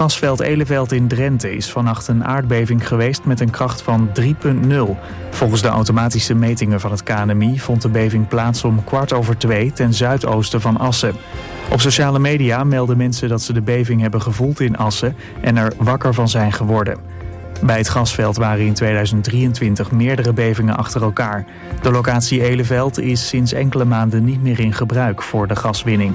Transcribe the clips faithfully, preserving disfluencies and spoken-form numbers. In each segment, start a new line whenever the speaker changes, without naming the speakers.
gasveld Eleveld in Drenthe is vannacht een aardbeving geweest met een kracht van drie komma nul. Volgens de automatische metingen van het K N M I vond de beving plaats om kwart over twee ten zuidoosten van Assen. Op sociale media melden mensen dat ze de beving hebben gevoeld in Assen en er wakker van zijn geworden. Bij het gasveld waren in tweeduizend drieëntwintig meerdere bevingen achter elkaar. De locatie Eleveld is sinds enkele maanden niet meer in gebruik voor de gaswinning.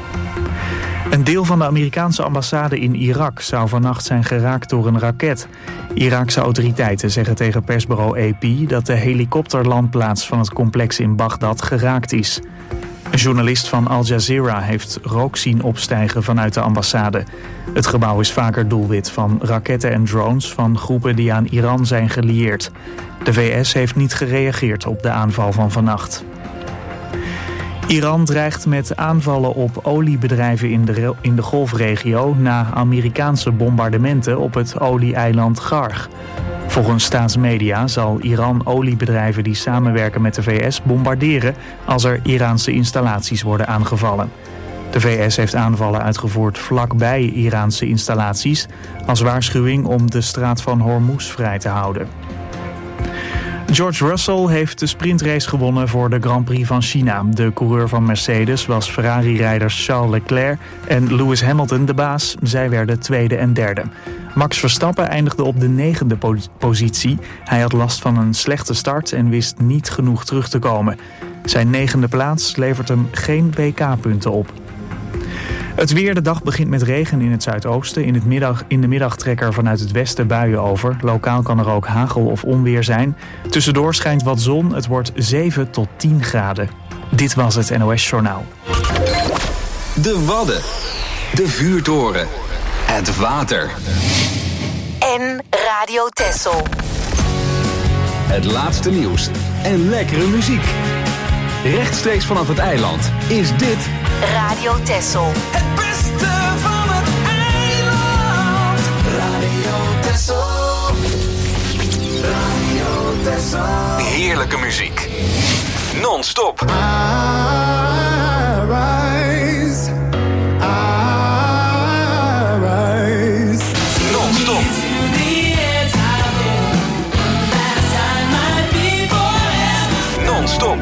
Een deel van de Amerikaanse ambassade in Irak zou vannacht zijn geraakt door een raket. Iraakse autoriteiten zeggen tegen persbureau A P dat de helikopterlandplaats van het complex in Bagdad geraakt is. Een journalist van Al Jazeera heeft rook zien opstijgen vanuit de ambassade. Het gebouw is vaker doelwit van raketten en drones van groepen die aan Iran zijn gelieerd. De V S heeft niet gereageerd op de aanval van vannacht. Iran dreigt met aanvallen op oliebedrijven in de, in de golfregio na Amerikaanse bombardementen op het olie-eiland Garg. Volgens staatsmedia zal Iran oliebedrijven die samenwerken met de V S bombarderen als er Iraanse installaties worden aangevallen. De V S heeft aanvallen uitgevoerd vlakbij Iraanse installaties als waarschuwing om de straat van Hormuz vrij te houden. George Russell heeft de sprintrace gewonnen voor de Grand Prix van China. De coureur van Mercedes was Ferrari-rijders Charles Leclerc en Lewis Hamilton de baas. Zij werden tweede en derde. Max Verstappen eindigde op de negende po- positie. Hij had last van een slechte start en wist niet genoeg terug te komen. Zijn negende plaats levert hem geen W K-punten op. Het weer, de dag begint met regen in het zuidoosten. In, het middag, in de middag trekken er vanuit het westen buien over. Lokaal kan er ook hagel of onweer zijn. Tussendoor schijnt wat zon. Het wordt zeven tot tien graden. Dit was het N O S Journaal.
De Wadden. De vuurtoren. Het water.
En Radio Texel.
Het laatste nieuws en lekkere muziek. Rechtstreeks vanaf het eiland is dit
Radio Texel.
Het beste van het eiland. Radio Texel. Radio Texel.
heerlijke muziek. Non-stop.
I rise. I rise.
Non-stop. Non-stop.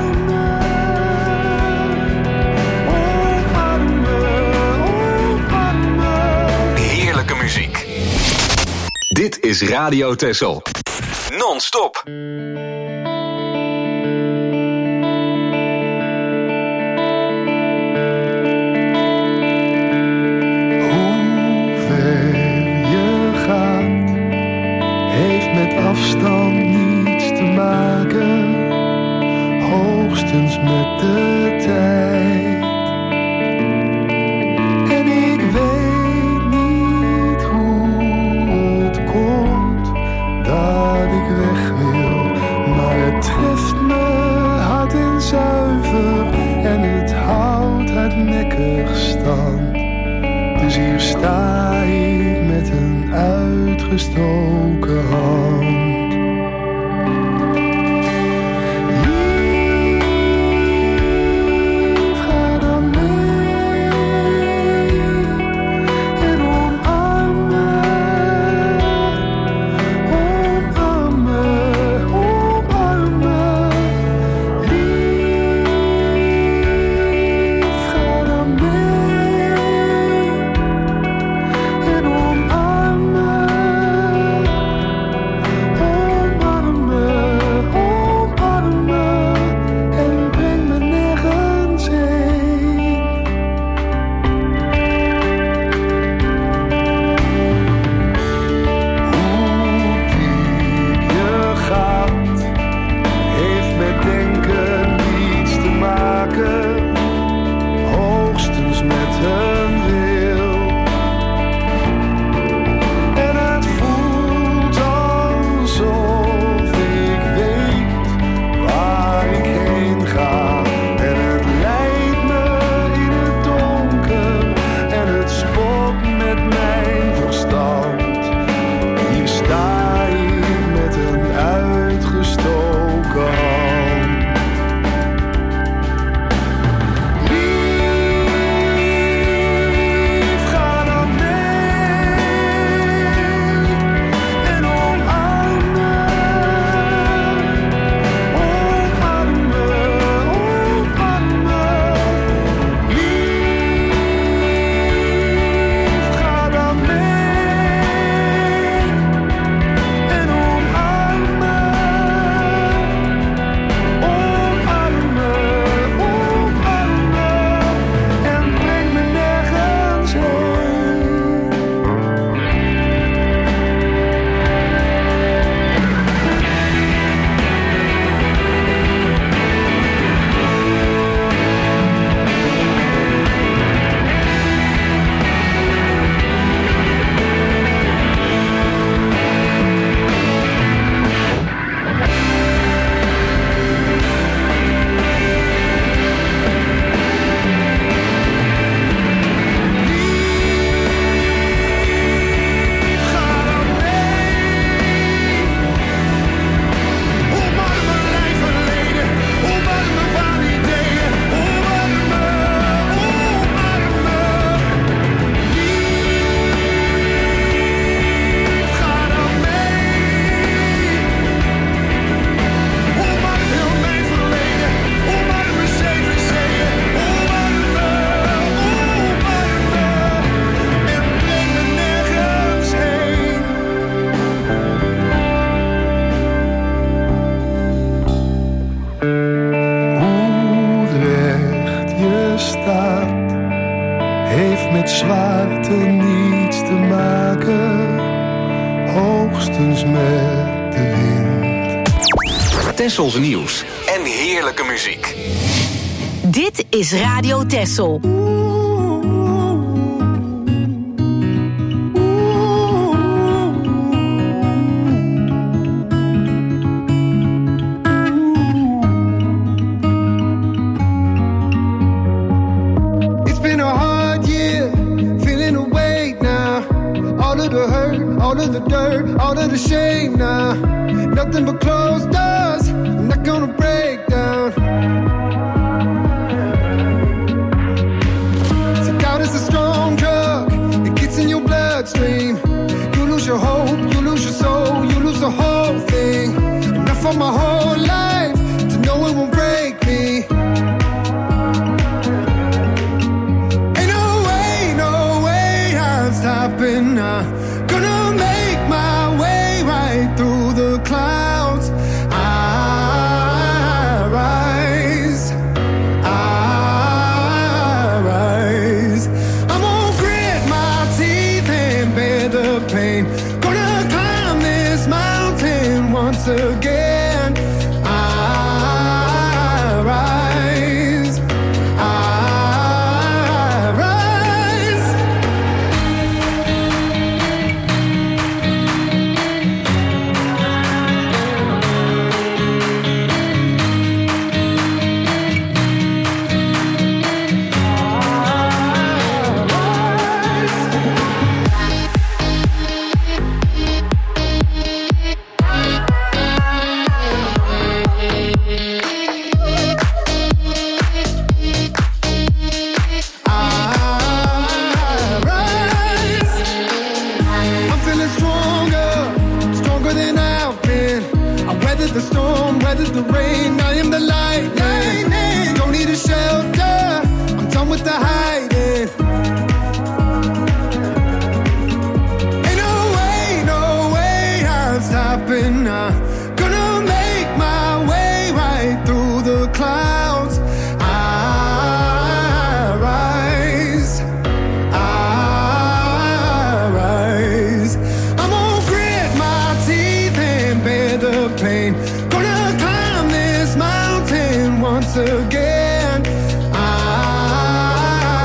Heerlijke muziek. Dit is Radio Texel. Non-stop.
Afstand niets te maken, hoogstens met de tijd. En ik weet niet hoe het komt dat ik weg wil, maar het treft me hard en zuiver en het houdt hardnekkig stand. Dus hier sta ik met een uitgestoken hand. spreken, hoogstens met de wind.
Tessels nieuws en heerlijke muziek.
Dit is Radio Tessel.
All of the dirt, all of the shame now. Nothing but closed doors, I'm not gonna break down. See, doubt is a strong drug, it gets in your bloodstream. You lose your hope, you lose your soul, you lose the whole thing. Enough for my whole life to know it won't break me. Ain't no way, no way I'm stopping now. Through the clouds, I rise, I rise. I'm gonna grit my teeth and bear the pain. Gonna climb this mountain once again. I rise, I rise. The storm, weather the rain, I am the lightning. Don't need a shelter, I'm done with the hiding. Ain't no way, no way I'm stopping now. Gonna make my way right through the clouds. I rise, I rise. I'm gonna grit my teeth and bear the pain. Gonna climb this mountain once again. I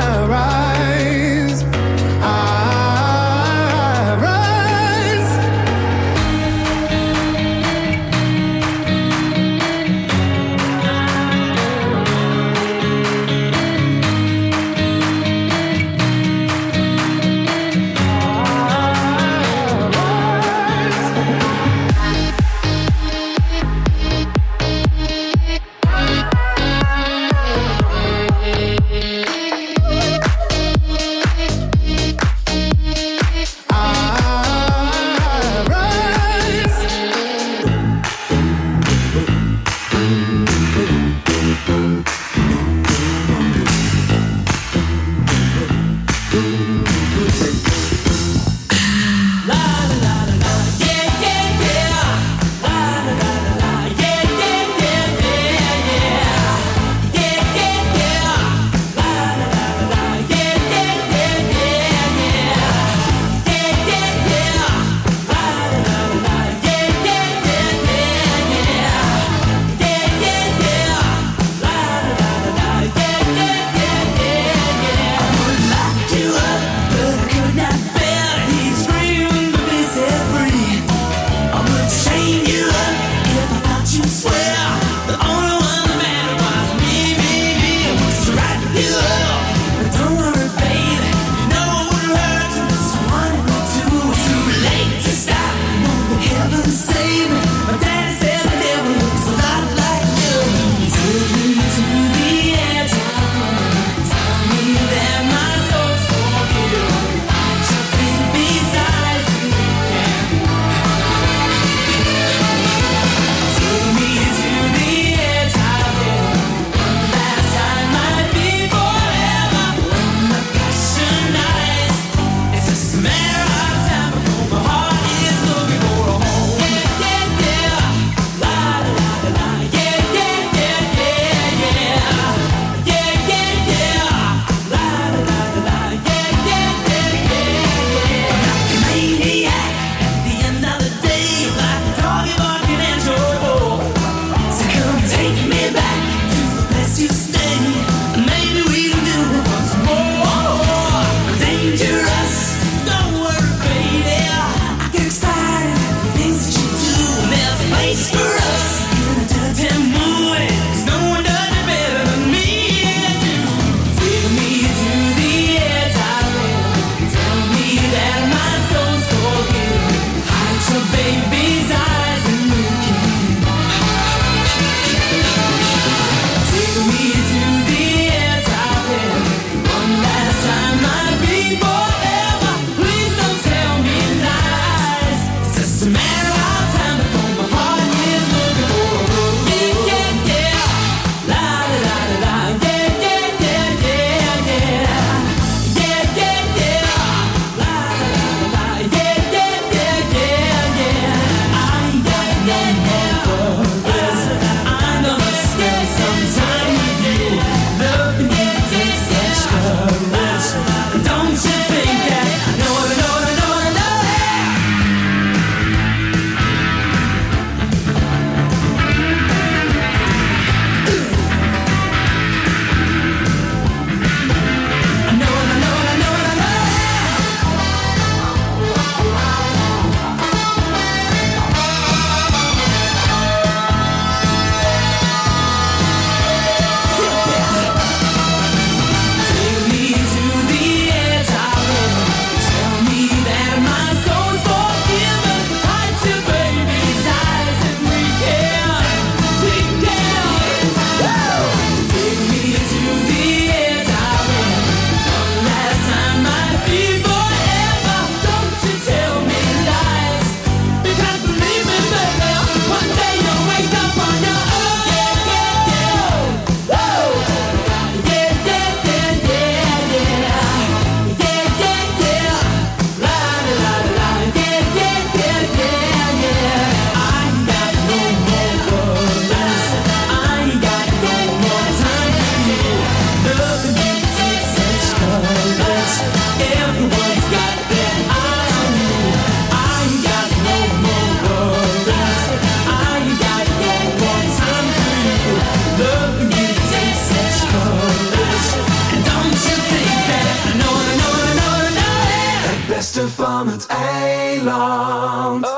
van het eiland. Oh,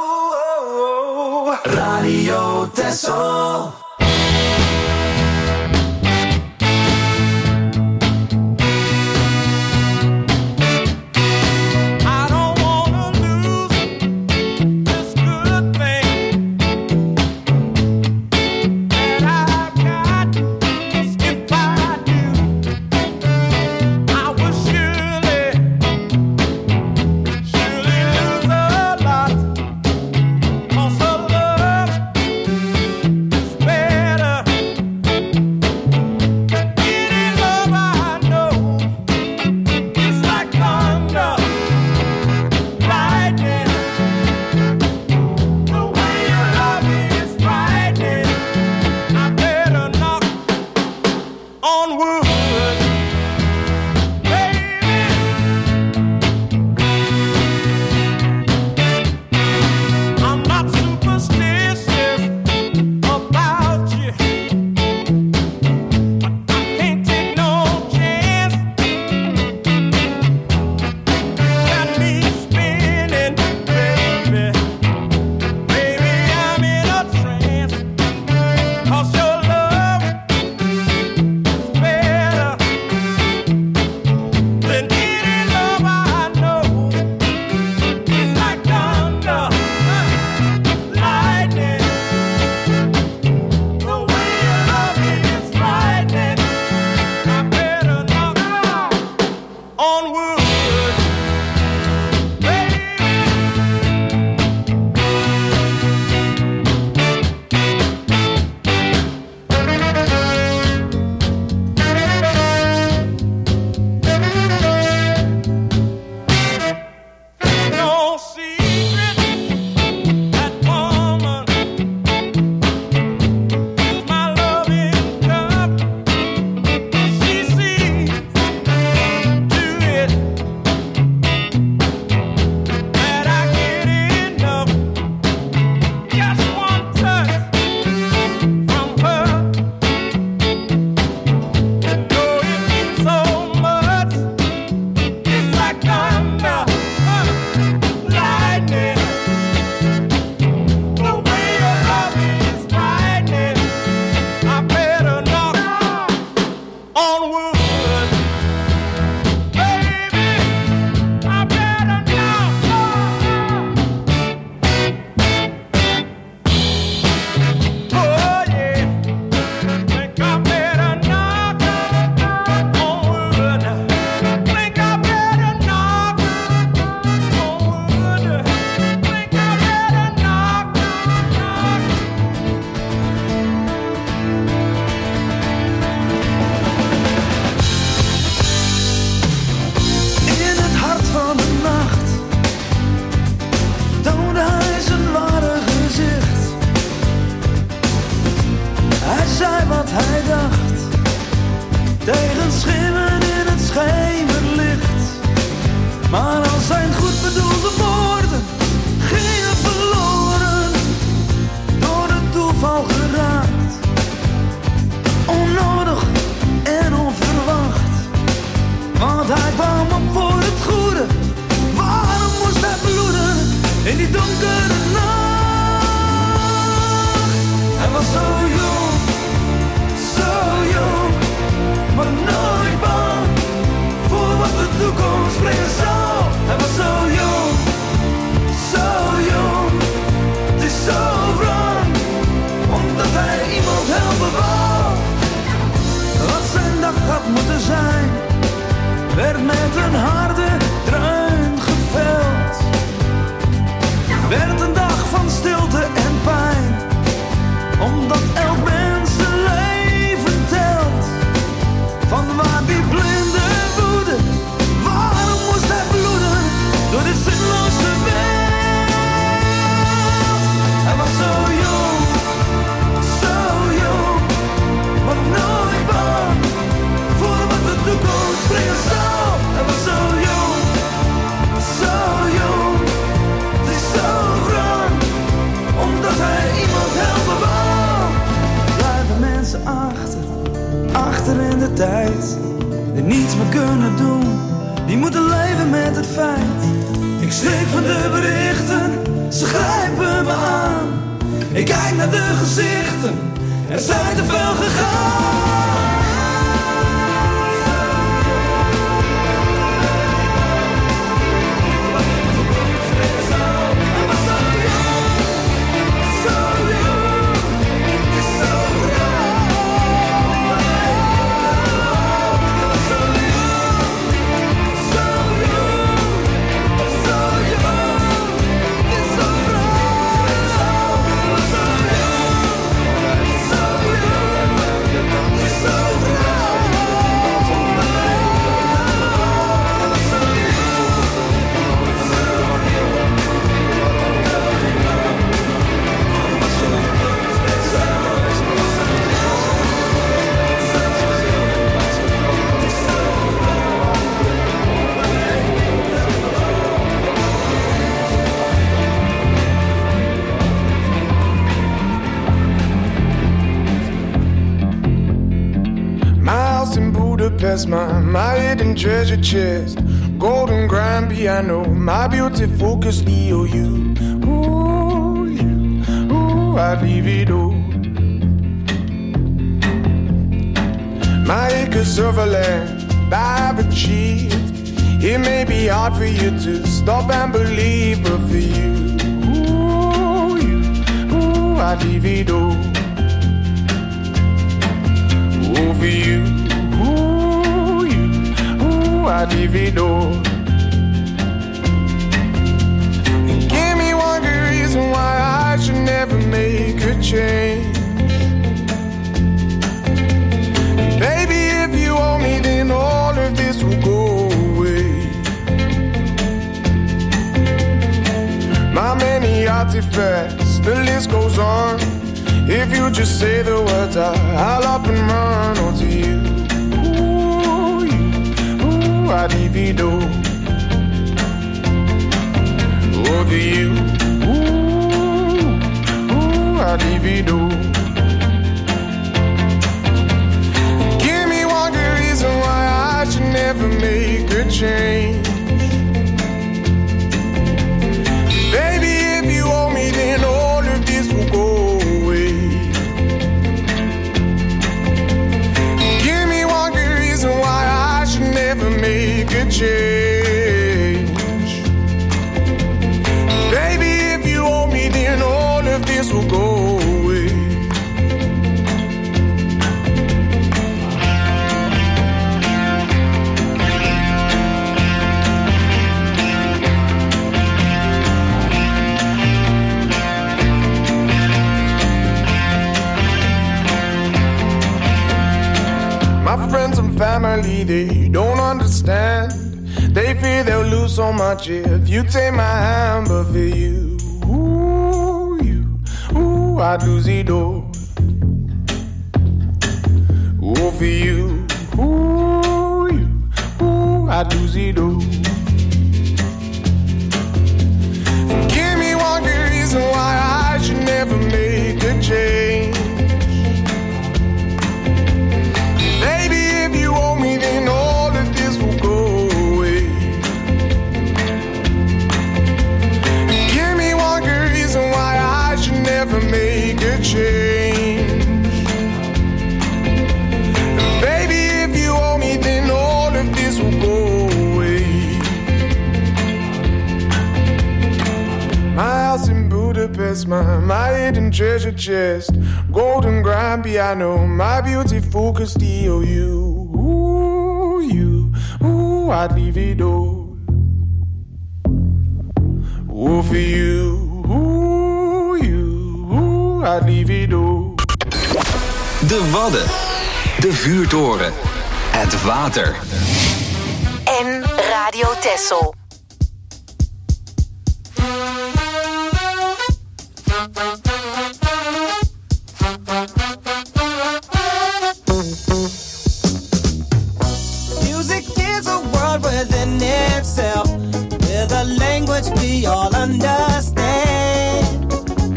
oh, oh. Radio Texel. tijd, die niets meer kunnen doen, die moeten leven met het feit. Ik schrik van de berichten, ze grijpen me aan. Ik kijk naar de gezichten, er zijn te veel gegaan.
My, my hidden treasure chest, golden grand piano, my beauty focused E O U. Ooh, you, ooh, I'd leave it all. My acres of land I've achieved. It may be hard for you to stop and believe, but for you, ooh, you, ooh, I'd leave it all. Ooh, for you, I'd leave it all. Give me one good reason why I should never make a change. Baby, if you owe me, then all of this will go away. My many artifacts, the list goes on. If you just say the words, I'll up and run onto you. I'd leave it all over you. Ooh, ooh, I'd leave it all. Give me one good reason why I should never make a change. Baby, if you owe me, then all of this will go away. Give me one good reason why I should never make a change. Baby, if you owe me, then all of this will go away. My friends and family, they don't understand. They fear they'll lose so much if you take my hand. But for you, ooh, you, ooh, I'd lose it all. Ooh, for you, ooh, you, ooh, I'd lose it all. Give me one good reason why I should never make a change. Then all of this will go away. Give me one good reason why I should never make a change. Baby, if you owe me, then all of this will go away. My house in Budapest, my, my hidden treasure chest, golden grand piano, my beauty focused E O U. I'd leave it all. Ooh, for you, ooh, you, ooh, I'd leave it all.
De Wadden, de vuurtoren, het water.
En Radio Texel.
Within itself, with a language we all understand,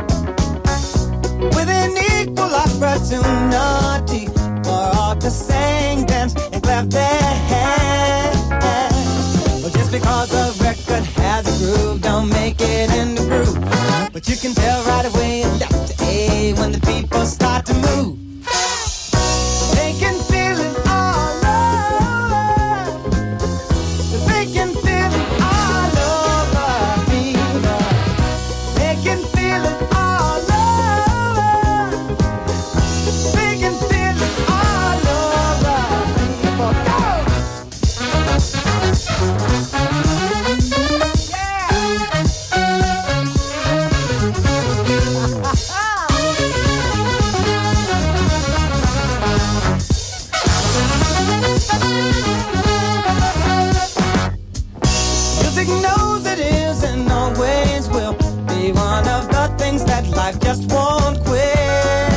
with an equal opportunity for all to sing, dance, and clap their hands. But just because a record has a groove groove don't make it in the groove. But you can tell right away left to A when the people start to move. They can feel it all over. They can feel it all over fever. They can feel it all over. They can feel it all over fever. Go! Music knows it is and always will be one of the things that life just won't quit.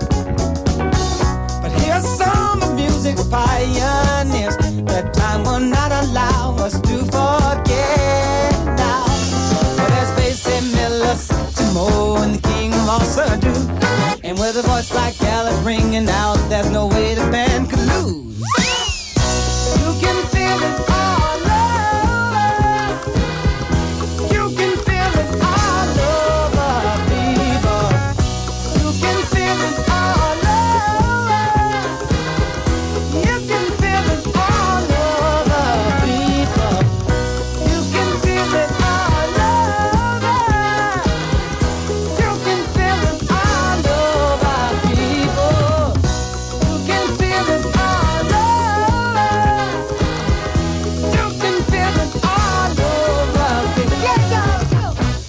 But here's some of music's pioneers that time will not allow us to forget now. Oh, there's Basie Miller, Satchmo, and the king of all Surdu. And with a voice like Alice ringing out, there's no way the band could lose. You can feel it all over. You can feel it all over, people. You can feel it all over. You can feel it all over, people. You can feel it all over. You can feel it all over, people. You can feel it all over. You can feel it all over, people. Yeah, go, go.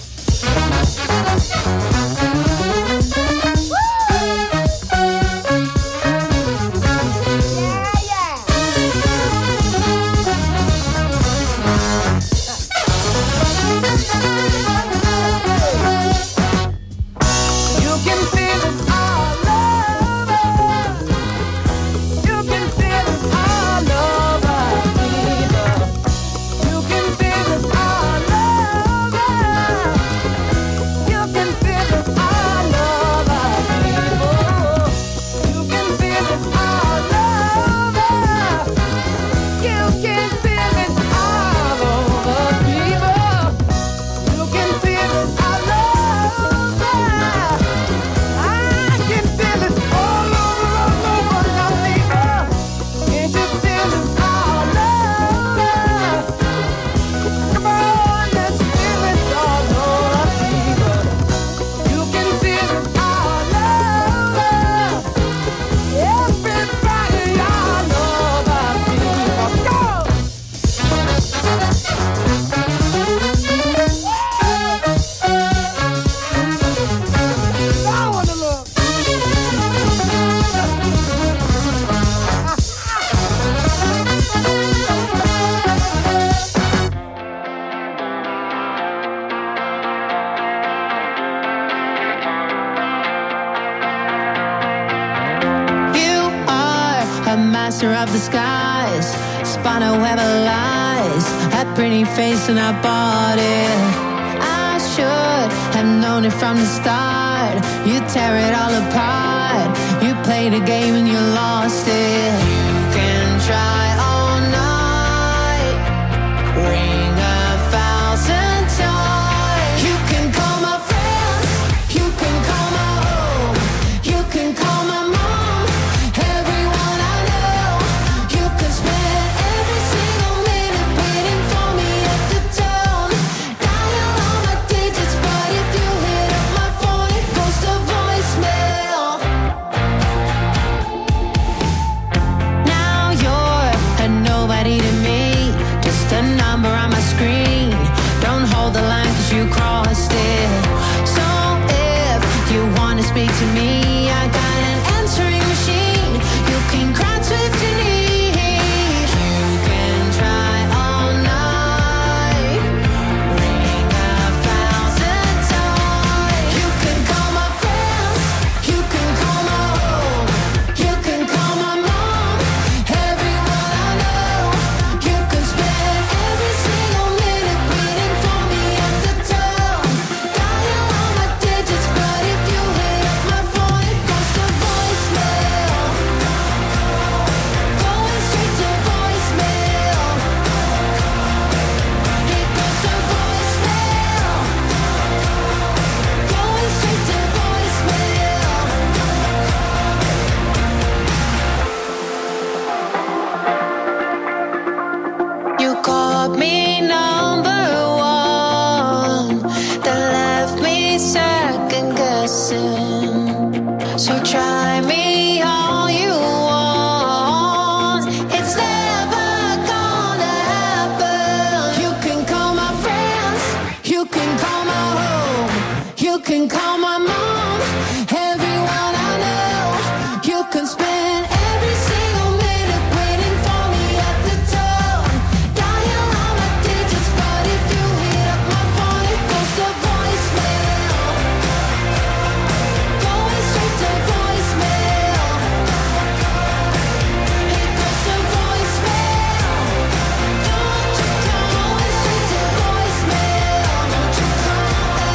Yeah, yeah. You can feel it all over. You can feel it all over, people. You can feel it all over. You can feel it all over, people. You can feel it all over. You can feel it all over, people. You can feel it all over. I can feel it all over, all over, now, people. Can't you feel it all over? Come on, let's feel it all over, people. You can feel it all over. Everybody all over, people. Go! I wanna look.
You are a master of the skies, spun a web of lies, a pretty face and I bought it. I should have known it from the start. You tear it all apart. You played a game and you lost it. You can try all night, ring a thousand times. You can call my friends, you can call my home, you can call my mom, everyone I know. You can spend every single minute waiting for me at the tone. Dial all my digits, but if you hit up my phone, it goes to voicemail. Now you're a nobody to me, just a number on my screen. Don't hold the line cause you crossed it. So if you wanna speak to me, I got an answering machine. You can cry to if you need. You can try all night, ring a thousand times. You can call my friends, you can call my home, you can call my mom, everyone I know. You can spend every single minute waiting for me at the tone. Dial call my home. You can call my mom. Everyone I know. You can spend every single minute waiting for me at the door. Dial all my digits, but if you hit up my phone, it goes to voicemail. Going straight to voicemail. It goes to voicemail. Don't you call it straight to voicemail. Don't you call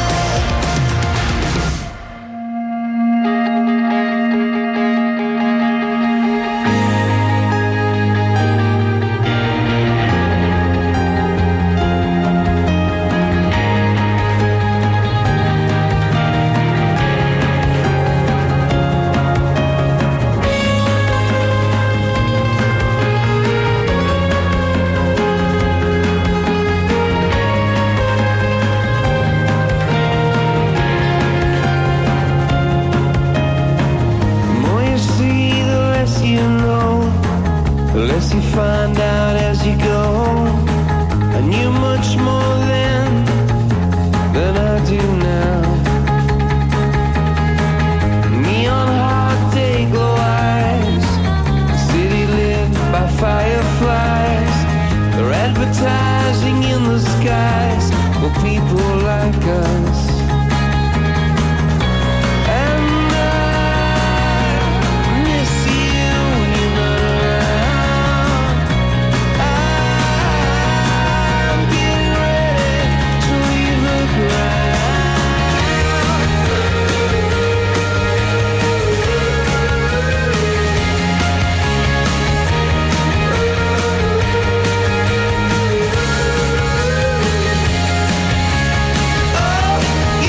The more you see, the less you know. The less you find out as you go. I knew much more then than I do now. Neon heart, day glow eyes. The city lit by fireflies. They're advertising in the skies for people like us. And I miss you when you're not around. I'm getting ready to leave the ground. Oh,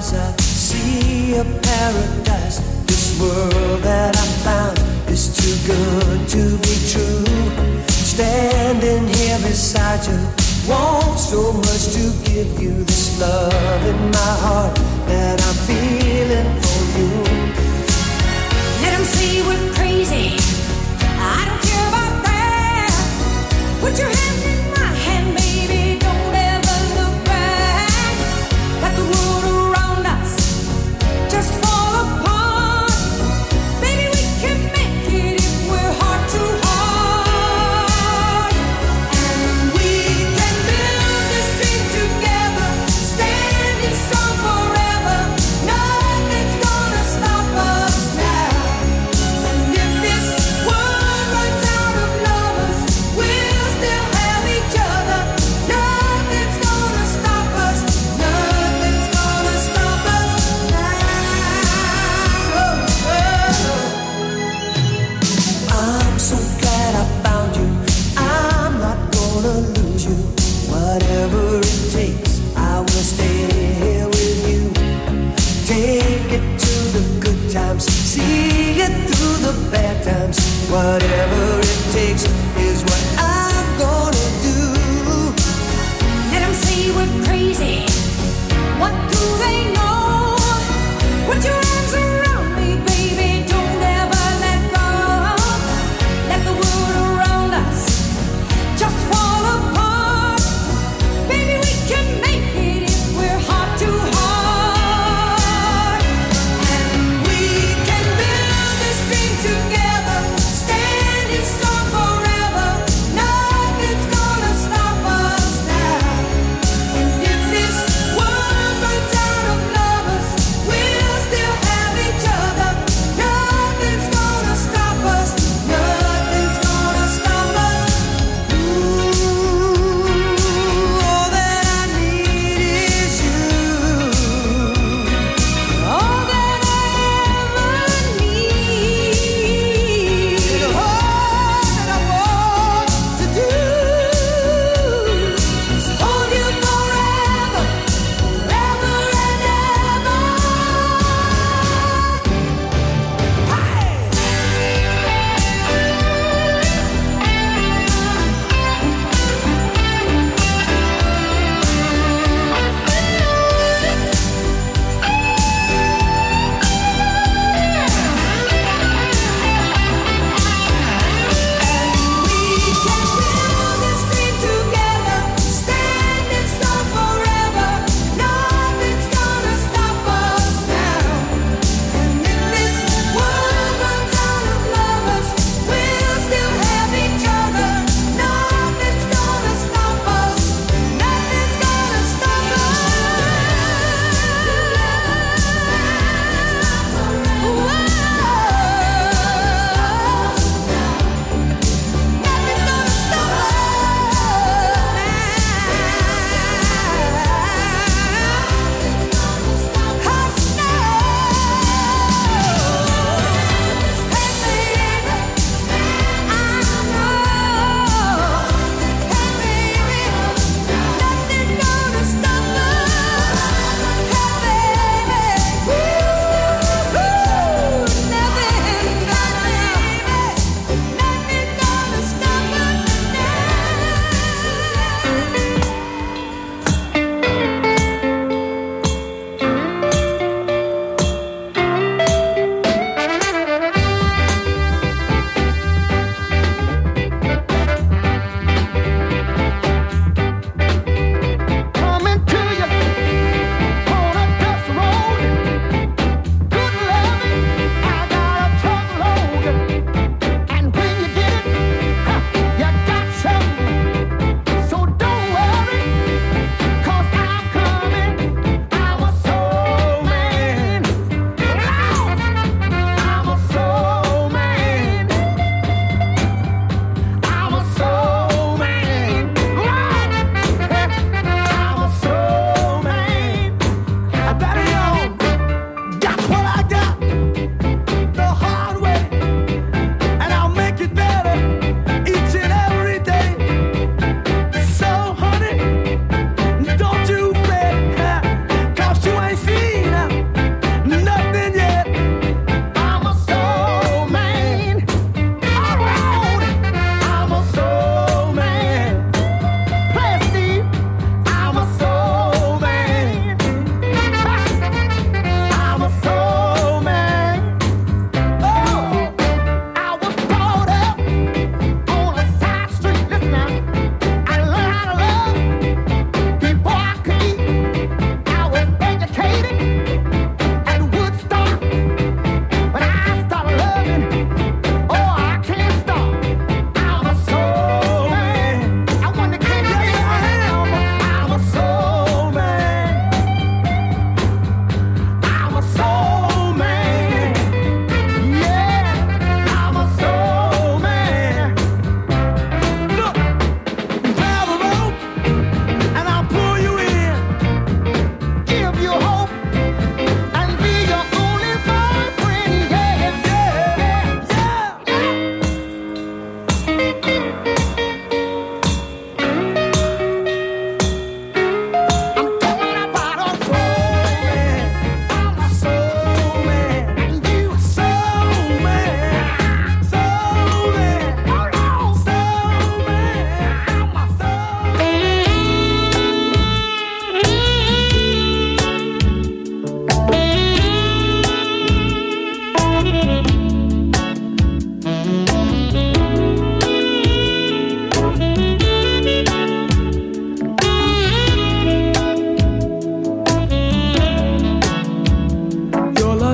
eyes I see a paradise. This world that I found is too good to be true. Standing here beside you, want so much to give you this love in my heart that I'm feeling for you.
Let them say we're crazy, I don't care about that. Put your hand in my hand, baby, don't ever look back. Let the world around us just fall apart. Baby, we can make it if we're heart to heart. And we can build this dream together, standing strong forever. Nothing's gonna stop us now. And if this world runs out of lovers, we'll still have each other. Nothing's gonna stop us. Nothing's gonna stop us now.
I'm so glad I found you. I'm not gonna lose you. Whatever it takes, I will stay here with you. Take it to the good times, see it through the bad times. Whatever it takes is what I'm gonna do.
Let them say we're crazy. What do they know? Put your arms around me, baby. Don't ever let go. Let the world around us just fall apart. Baby, we can make it if we're heart to heart. And we can build this dream together, standing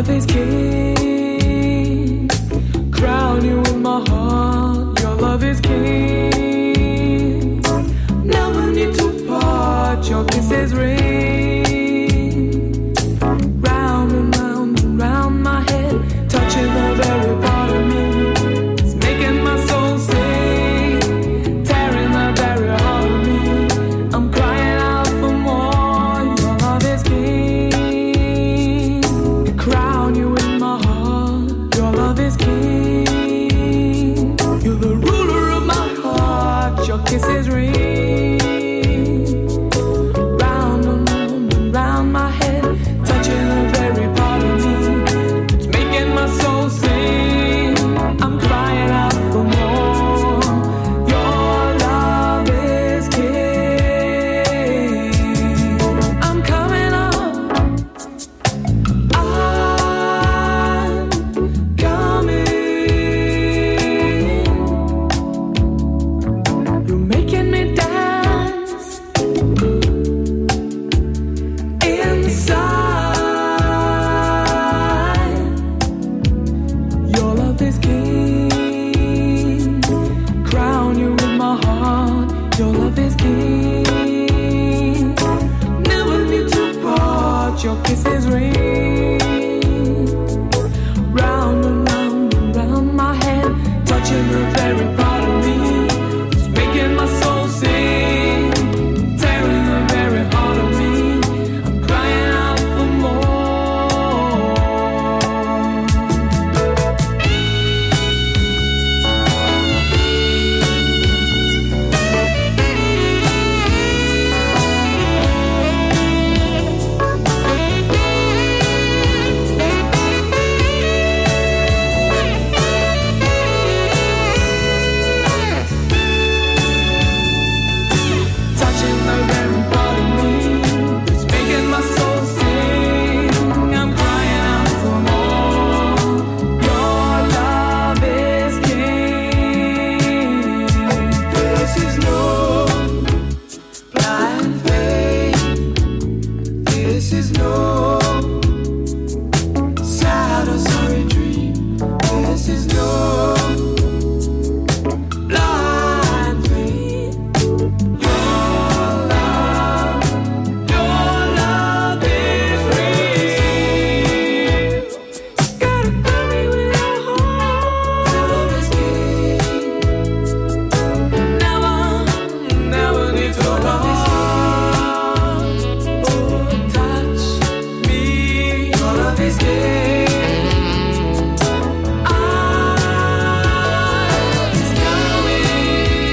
love is king. Crown you in my heart. Your love is king. Never need to part. Your kisses ring. Round and round and round my head, touching the very part of me. It's making my soul sing, tearing the very heart of me. I'm crying out for more. Your love is king. Crown you in my heart. Your love is king. You're the ruler of my heart. Your kisses ring. Round and round and round my head, touching the very part of me. It's making my soul sing. I'm crying out for more. Your love is king. I'm coming up. I'm coming. You're making me dance inside. Your love is king. Crown you with my heart. Your love is king. Never need to part. Your kisses ring. Round and round and round my head, touching the very part of me. It's making my soul sing, tearing the very heart of me. I'm crying out for more. Touching the very part of me. It's making my soul sing. I'm crying out for more. Your love is king. This is no blind faith. This is no sad or sorry dream. This is no blind faith. Your love, your love is real. Gotta fill me with your heart. Your love is king. Never, never need to love. Oh, touch me. Your love is king. I is coming.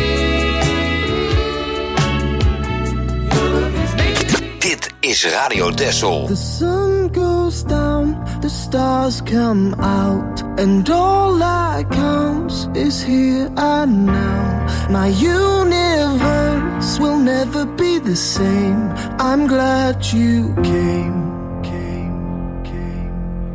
Your love is making me.
Dit is Radio Texel.
The sun goes down, the stars come out, and all that counts is here and now. My universe will never be the same. I'm glad you came. Came, came,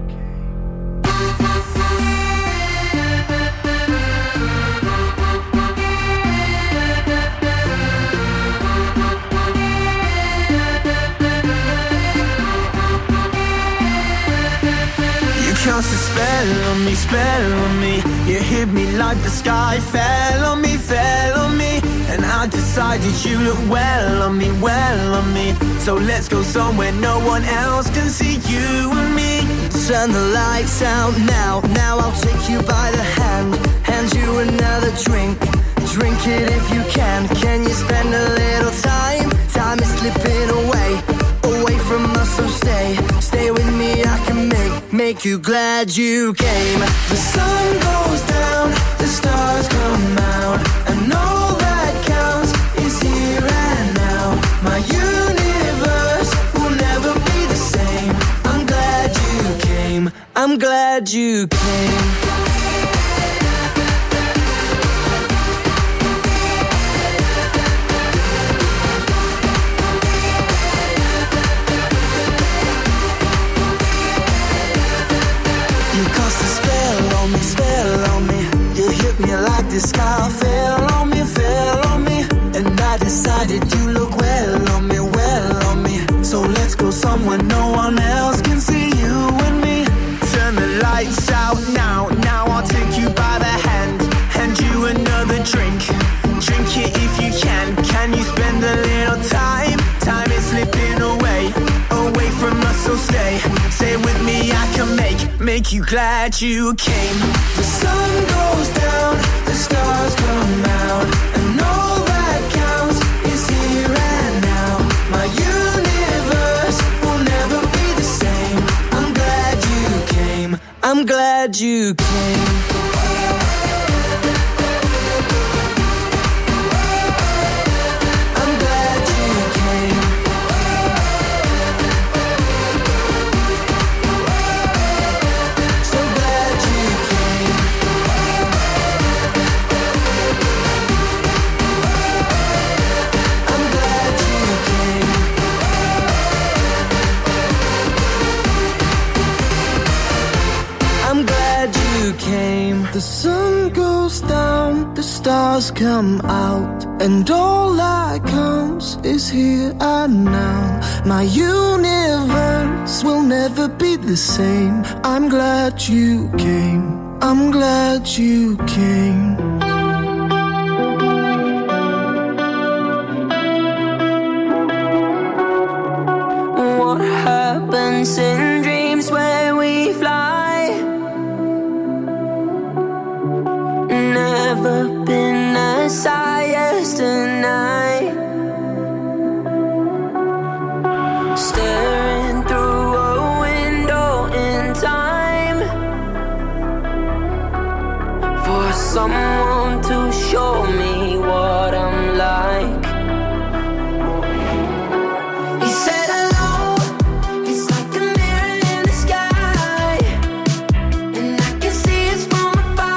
You cast a spell on me, spell on me. You hit me like the sky fell on me, fell on me. And I decided you look well on me, well on me. So let's go somewhere no one else can see you and me.
Turn the lights out now. Now I'll take you by the hand, hand you another drink. Drink it if you can. Can you spend a little time? Time is slipping away, away from us, so stay. Stay with me, I can make, make you glad you came.
The sun goes down, the stars come out, and all that counts is here and now. My universe will never be the same. I'm glad you came.
I'm glad you came.
You cast a spell on me, spell on me. You hit me like the sky fell on me, fell on me. And I decided you look well on me, well on me. So let's go somewhere no one else can see you and me.
Lights out now, now I'll take you by the hand, hand you another drink. Drink it if you can. Can you spend a little time? Time is slipping away, away from us, so stay. Stay with me, I can make, make you glad you came. The sun goes down, the stars come out, and all that counts is here and now. My universe will never be the same. I'm glad you came, I'm glad you came. Came. The sun goes down, the stars come out, and all that counts is here and now. My universe will never be the same. I'm glad you came, I'm glad you came. What happens in dreams where we fly? Never been as high as tonight. Staring through a window in time for someone to show me what I'm like. He said hello, it's like a mirror in the sky, and I can see it's from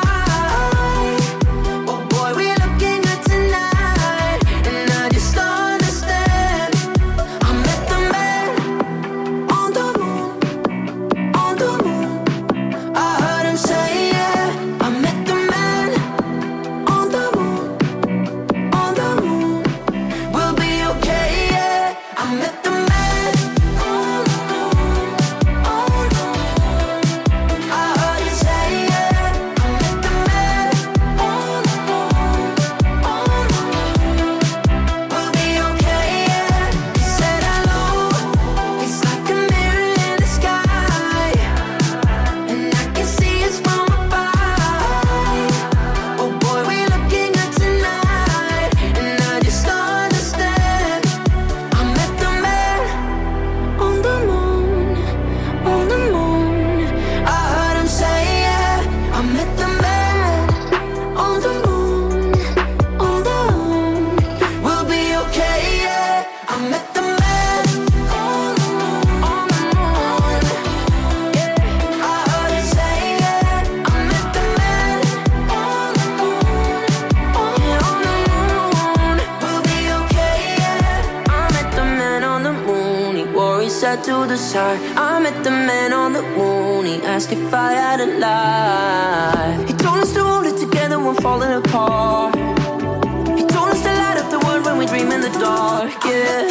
to the side. I met the man on the moon. He asked if I had a life. He told us to hold it together when falling apart. He told us to light up the world when we dream in the dark. Yeah.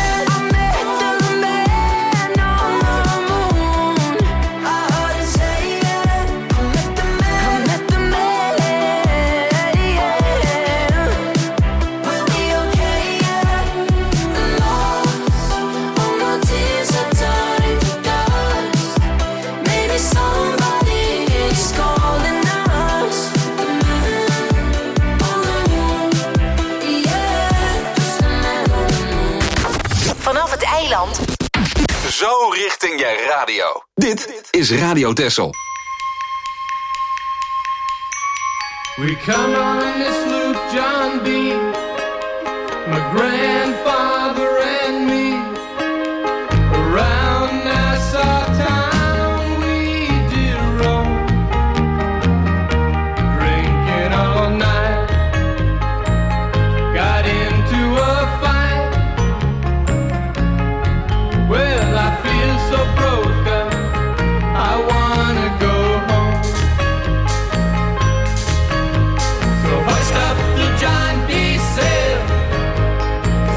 Zo richting je radio. Dit is Radio Texel.
We come on this loop, John B. My grandfather and me. Around Nassau town we did roam. Drinking all night. Got into a fight. Well, I feel so broken, I wanna go home. So hoist up the John B. sail,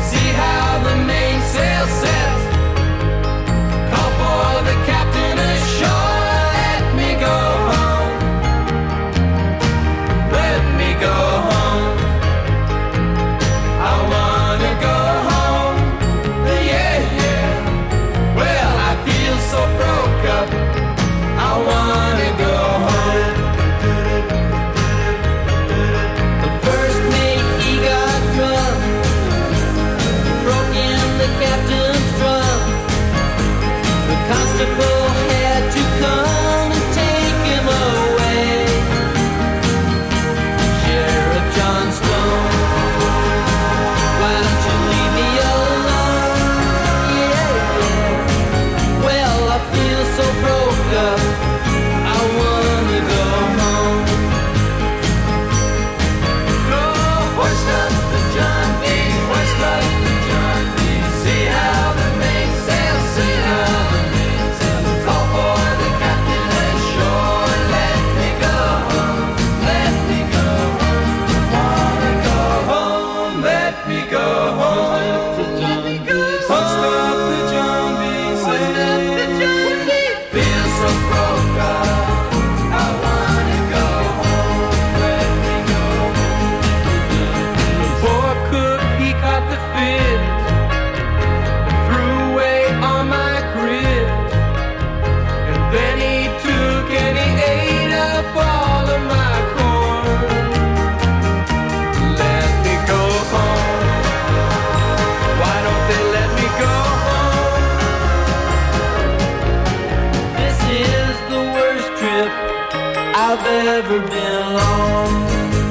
never been long.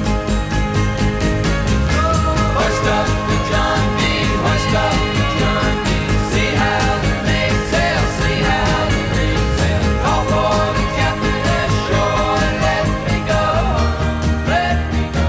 Hoist up the John B, hoist up the John B. See how the main sail, see how the main sail. Call for the captain ashore and let me go, let me go.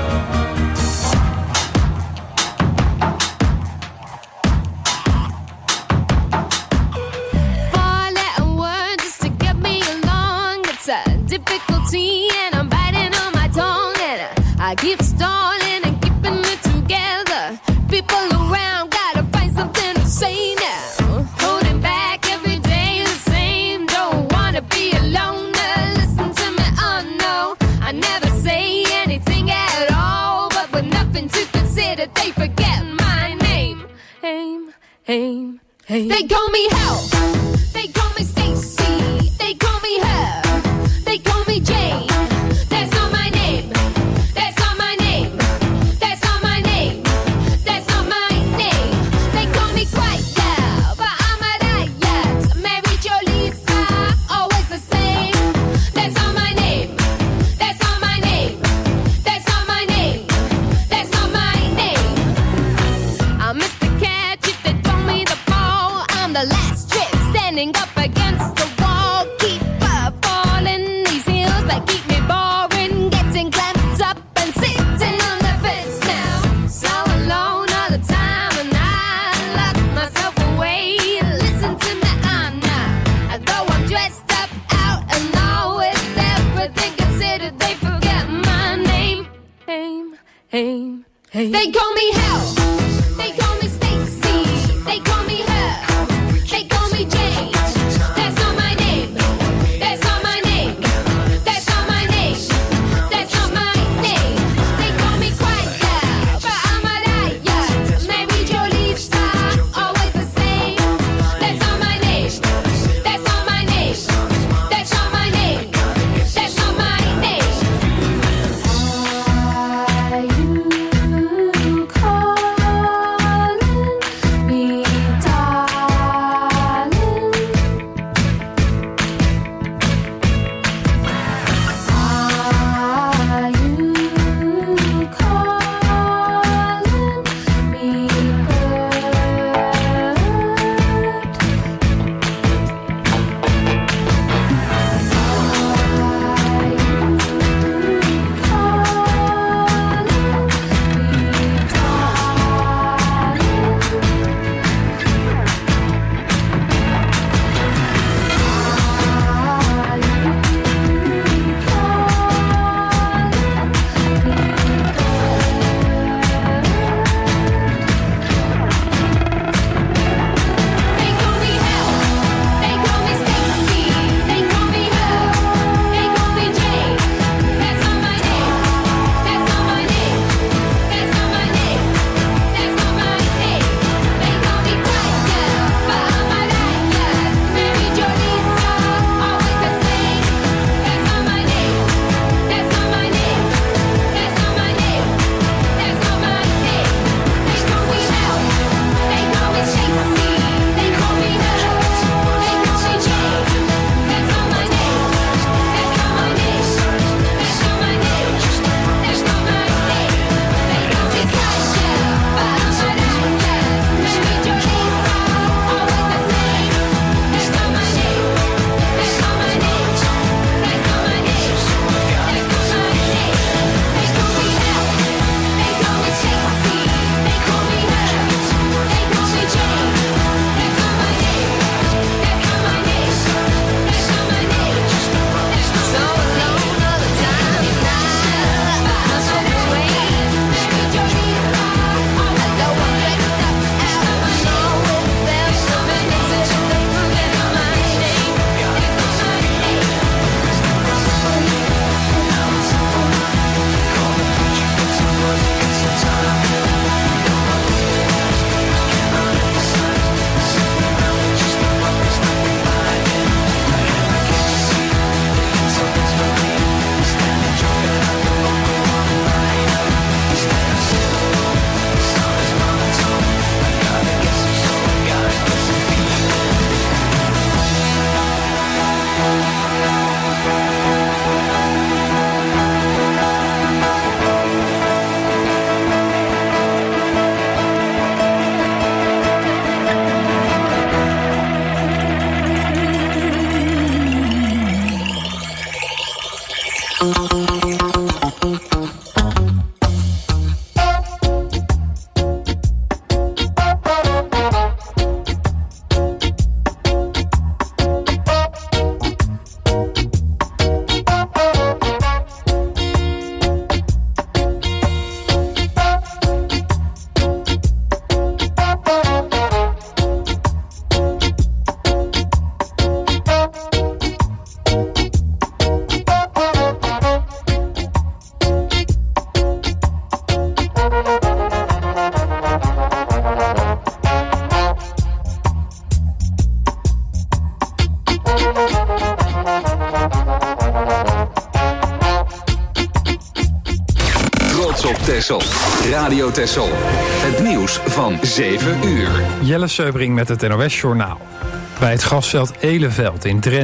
Four letter word just to get me along. It's a difficulty and I'm biting on my tongue. And I, I keep stalling and keeping it together. People around gotta find something to say now. Holding back every day the same. Don't wanna be alone. uh, Listen to me, oh no. I never say anything at all. But with nothing to consider, they forget my name. Aim, aim, aim. They call me Hell. They call me Stacy. They call me her. They call me Jane. That's not my name. That's not my name. That's not my name. That's not my name. They call me Quiet Girl, but I'm a riot. Mary Jo Lisa, always the same. That's not my name. That's not my name. That's not my name. That's not my name. I'm Mister Catch if they throw me the ball. I'm the last trick standing up against the wall. Keep up falling these hills that keep me boring. Getting clamped up and sitting on the fence now. So alone all the time and I lock myself away. Listen to me, I'm not. Though I'm dressed up out and all with everything considered, they forget my name. Aim, aim, aim. They call me Hell. They call me Stacy. They call me her. They call me Jane. That's not my name. That's not my name. That's not my name. That's not my name. They call me Quiet Girl, but I'm a riot. Mary Jo Lisa, always the same. That's not my name. That's not my name. That's not my name. That's not my name. Are you call
Texel. Radio Texel. Het nieuws van zeven uur.
Jelle Seubring met het N O S Journaal. Bij het gasveld Eleveld in Drenthe